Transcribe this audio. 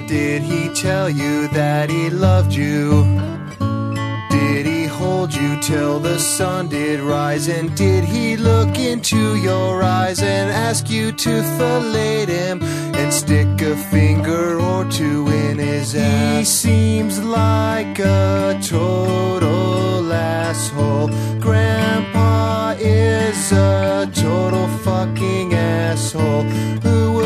Did he tell you that he loved you? Did he hold you till the sun did rise? And did he look into your eyes and ask you to fillet him and stick a finger or two in his ass? He seems like a total asshole. Grandpa is a total fucking asshole. Who